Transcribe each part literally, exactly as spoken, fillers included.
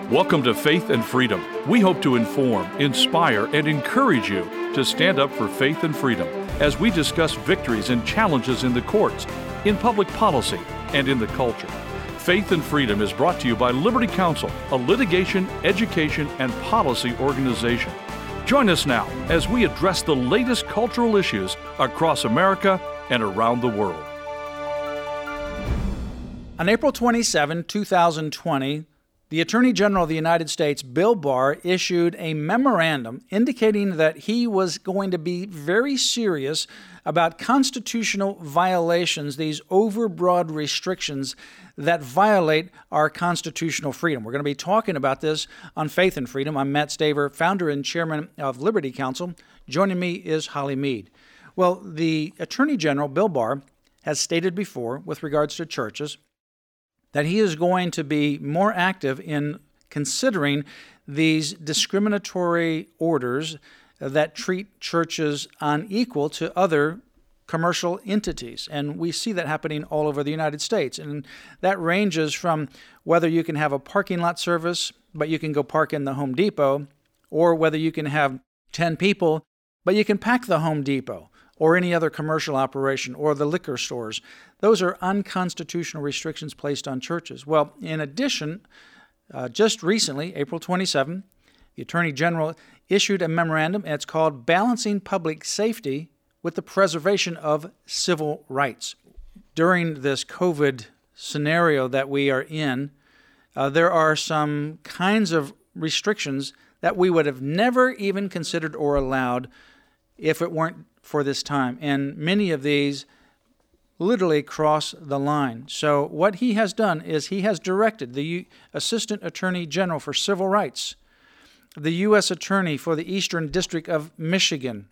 Welcome to Faith and Freedom. We hope to inform, inspire, and encourage you to stand up for faith and freedom as we discuss victories and challenges in the courts, in public policy, and in the culture. Faith and Freedom is brought to you by Liberty Counsel, a litigation, education, and policy organization. Join us now as we address the latest cultural issues across America and around the world. On April twenty-seventh, two thousand twenty, the Attorney General of the United States, Bill Barr, issued a memorandum indicating that he was going to be very serious about constitutional violations, these overbroad restrictions that violate our constitutional freedom. We're going to be talking about this on Faith and Freedom. I'm Matt Staver, founder and chairman of Liberty Counsel. Joining me is Holly Mead. Well, the Attorney General, Bill Barr, has stated before with regards to churches that he is going to be more active in considering these discriminatory orders that treat churches unequal to other commercial entities. And we see that happening all over the United States. And that ranges from whether you can have a parking lot service, but you can go park in the Home Depot, or whether you can have ten people, but you can pack the Home Depot, or any other commercial operation, or the liquor stores. Those are unconstitutional restrictions placed on churches. Well, in addition, uh, just recently, April twenty-seventh, the Attorney General issued a memorandum, and it's called Balancing Public Safety with the Preservation of Civil Rights. During this COVID scenario that we are in, uh, there are some kinds of restrictions that we would have never even considered or allowed if it weren't for this time. And many of these literally cross the line. So what he has done is he has directed the U- Assistant Attorney General for Civil Rights, the U S Attorney for the Eastern District of Michigan,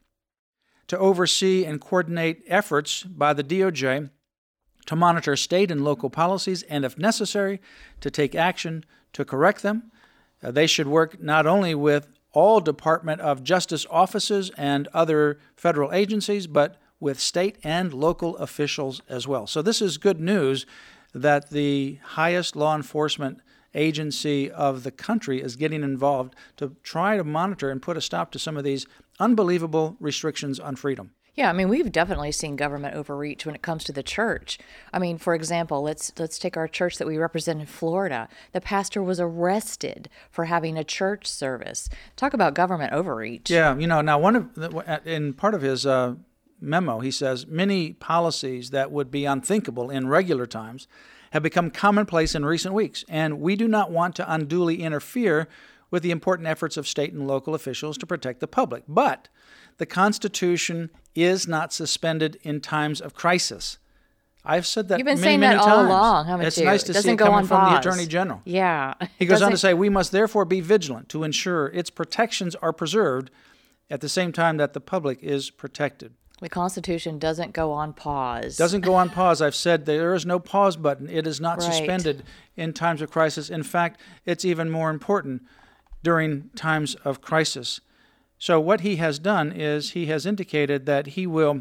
to oversee and coordinate efforts by the D O J to monitor state and local policies and, if necessary, to take action to correct them. Uh, they should work not only with all Department of Justice offices and other federal agencies, but with state and local officials as well. So this is good news that the highest law enforcement agency of the country is getting involved to try to monitor and put a stop to some of these unbelievable restrictions on freedom. Yeah, I mean, we've definitely seen government overreach when it comes to the church. I mean, for example, let's let's take our church that we represent in Florida. The pastor was arrested for having a church service. Talk about government overreach. Yeah, you know, now one of the, in part of his uh, memo, he says many policies that would be unthinkable in regular times have become commonplace in recent weeks, and we do not want to unduly interfere with the important efforts of state and local officials to protect the public. But the Constitution is not suspended in times of crisis. I've said that You've been many, saying many that times. all along, haven't it's you? nice to it see it go coming on from pause. the Attorney General. Yeah. He goes on to say, we must therefore be vigilant to ensure its protections are preserved at the same time that the public is protected. The Constitution doesn't go on pause. Doesn't go on pause. I've said there is no pause button. It is not Right. suspended in times of crisis. In fact, it's even more important during times of crisis. So what he has done is he has indicated that he will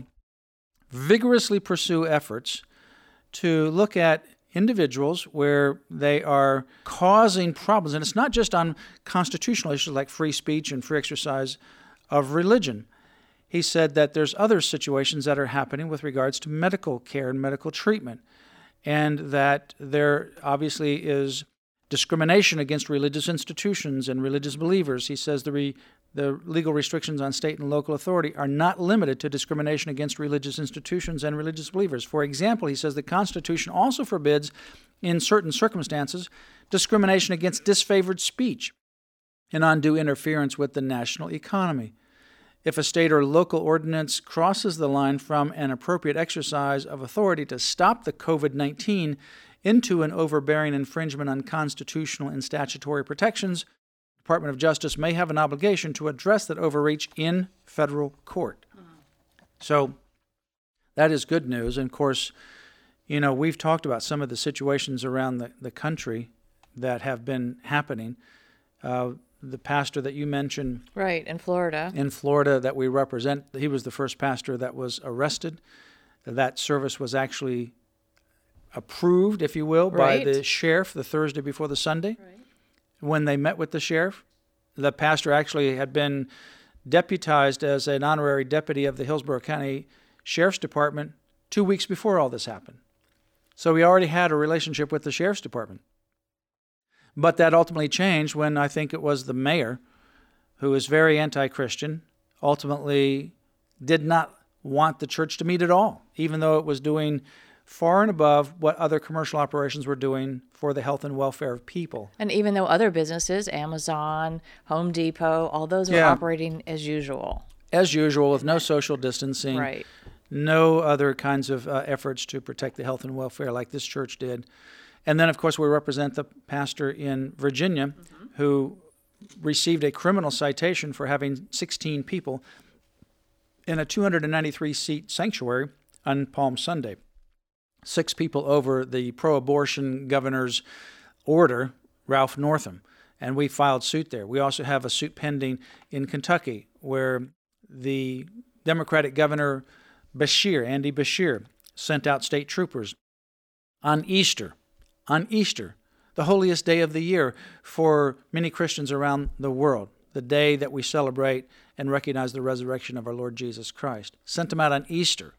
vigorously pursue efforts to look at individuals where they are causing problems. And it's not just on constitutional issues like free speech and free exercise of religion. He said that there's other situations that are happening with regards to medical care and medical treatment, and that there obviously is discrimination against religious institutions and religious believers. He says the re, the legal restrictions on state and local authority are not limited to discrimination against religious institutions and religious believers. For example, he says the Constitution also forbids, in certain circumstances, discrimination against disfavored speech and undue interference with the national economy. If a state or local ordinance crosses the line from an appropriate exercise of authority to stop the covid nineteen into an overbearing infringement on constitutional and statutory protections, the Department of Justice may have an obligation to address that overreach in federal court. Mm-hmm. So that is good news. And of course, you know, we've talked about some of the situations around the, the country that have been happening. Uh, the pastor that you mentioned. Right, in Florida. In Florida that we represent, he was the first pastor that was arrested. That service was actually approved, if you will, right. by the sheriff the Thursday before the Sunday. Right. when they met with the sheriff. The pastor actually had been deputized as an honorary deputy of the Hillsborough County Sheriff's Department two weeks before all this happened. So he already had a relationship with the Sheriff's Department. But that ultimately changed when I think it was the mayor, who is very anti-Christian, ultimately did not want the church to meet at all, even though it was doing far and above what other commercial operations were doing for the health and welfare of people. And even though other businesses, Amazon, Home Depot, all those were Yeah. operating as usual. As usual, with no social distancing, Right. no other kinds of uh, efforts to protect the health and welfare like this church did. And then, of course, we represent the pastor in Virginia mm-hmm. who received a criminal citation for having sixteen people in a two hundred ninety-three seat sanctuary on Palm Sunday. Six people over the pro-abortion governor's order, Ralph Northam, and we filed suit there. We also have a suit pending in Kentucky where the Democratic Governor Beshear, Andy Beshear, sent out state troopers on Easter, on Easter, the holiest day of the year for many Christians around the world, the day that we celebrate and recognize the resurrection of our Lord Jesus Christ. Sent them out on Easter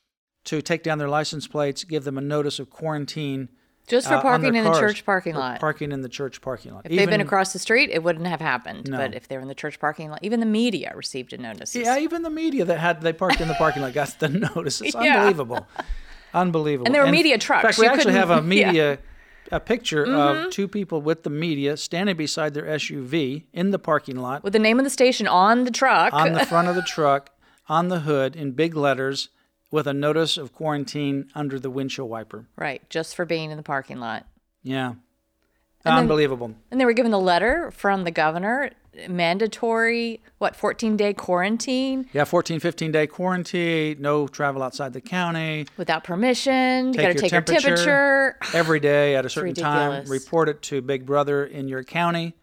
to take down their license plates, give them a notice of quarantine. Just for uh, parking in the cars, church parking for lot. Parking in the church parking lot. If they've been across the street, it wouldn't have happened. No. But if they're in the church parking lot, even the media received a notice. Yeah, even the media that had they parked in the parking lot got the notice. It's Yeah. unbelievable. Unbelievable. And there were media trucks. In fact, we You actually couldn't- have a media, yeah. a picture Mm-hmm. of two people with the media standing beside their S U V in the parking lot, With the name of the station on the truck. on the front of the truck, on the hood, in big letters, with a notice of quarantine under the windshield wiper. Right, just for being in the parking lot. Yeah. And then- Unbelievable. And they were given the letter from the governor, mandatory, what, fourteen-day quarantine Yeah, fourteen, fifteen-day quarantine, no travel outside the county. without permission. You Take got to your take temperature, your temperature. every day at a certain time. ridiculous. Report it to Big Brother in your county.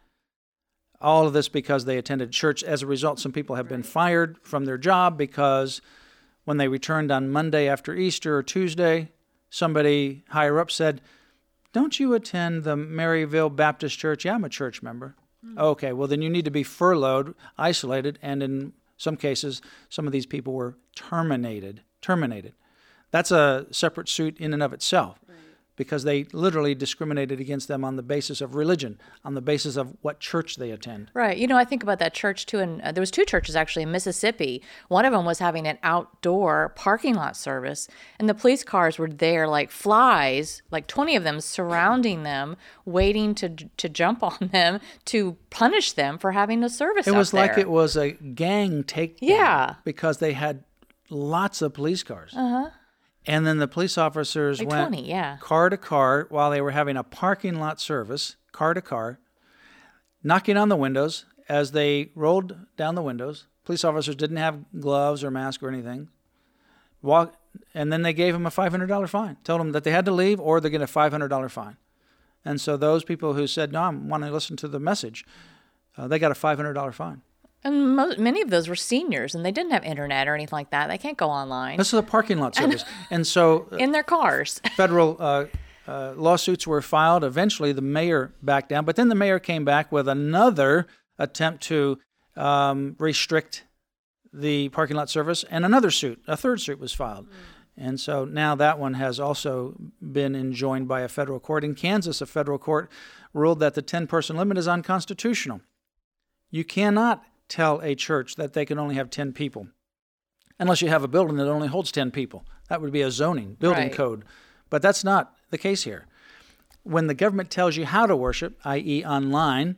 All of this because they attended church. As a result, some people have been fired from their job because when they returned on Monday after Easter or Tuesday, somebody higher up said, "Don't you attend the Maryville Baptist Church?" "Yeah, I'm a church member." Mm-hmm. "Okay, well, then you need to be furloughed, isolated," and in some cases, some of these people were terminated. Terminated. That's a separate suit in and of itself. Because they literally discriminated against them on the basis of religion, on the basis of what church they attend. Right. You know, I think about that church too, and uh, there was two churches actually in Mississippi. One of them was having an outdoor parking lot service, and the police cars were there like flies, like twenty of them surrounding them, waiting to to jump on them to punish them for having a service. It out was like there. it was a gang takedown. Yeah. Because they had lots of police cars. Uh-huh. And then the police officers Like went twenty, yeah. car to car while they were having a parking lot service, car to car, knocking on the windows. As they rolled down the windows, police officers didn't have gloves or mask or anything. Walk, and then they gave them a five hundred dollars fine. Told them that they had to leave or they're getting a five hundred dollars fine. And so those people who said, "No, I want to listen to the message," uh, they got a five hundred dollars fine. And mo- many of those were seniors, and they didn't have internet or anything like that. They can't go online This is a parking lot service. And so uh, in their cars. federal uh, uh, lawsuits were filed. Eventually, the mayor backed down. But then the mayor came back with another attempt to um, restrict the parking lot service, and another suit, a third suit was filed. Mm. And so now that one has also been enjoined by a federal court. In Kansas, a federal court ruled that the ten-person limit is unconstitutional. You cannot tell a church that they can only have ten people unless you have a building that only holds ten people. That would be a zoning, building Right. code. But that's not the case here. When the government tells you how to worship, that is online,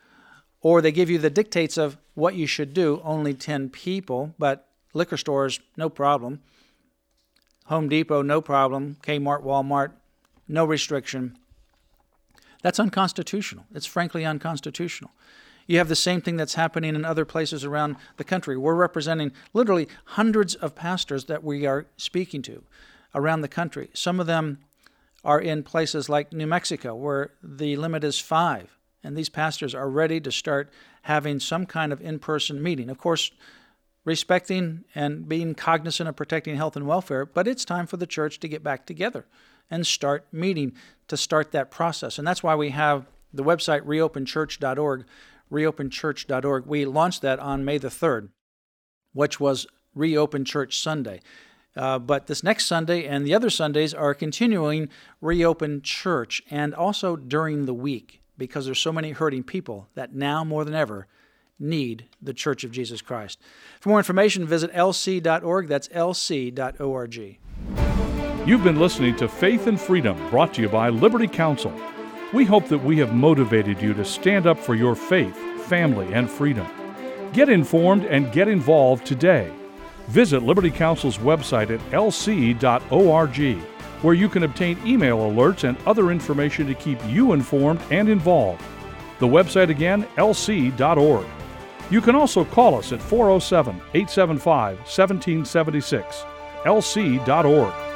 or they give you the dictates of what you should do, only ten people, but liquor stores, no problem. Home Depot, no problem. Kmart, Walmart, no restriction. That's unconstitutional. It's frankly unconstitutional. You have the same thing that's happening in other places around the country. We're representing literally hundreds of pastors that we are speaking to around the country. Some of them are in places like New Mexico, where the limit is five. And these pastors are ready to start having some kind of in-person meeting. Of course, respecting and being cognizant of protecting health and welfare, but it's time for the church to get back together and start meeting to start that process. And that's why we have the website reopen church dot org, reopen church dot org. We launched that on May the third, which was Reopen Church Sunday. Uh, but this next Sunday and the other Sundays are continuing Reopen Church, and also during the week, because there's so many hurting people that now more than ever need the Church of Jesus Christ. For more information, visit L C dot org. That's L C dot org. You've been listening to Faith and Freedom, brought to you by Liberty Counsel. We hope that we have motivated you to stand up for your faith, family, and freedom. Get informed and get involved today. Visit Liberty Counsel's website at L C dot org, where you can obtain email alerts and other information to keep you informed and involved. The website again, L C dot org. You can also call us at four oh seven, eight seven five, one seven seven six, L C dot org.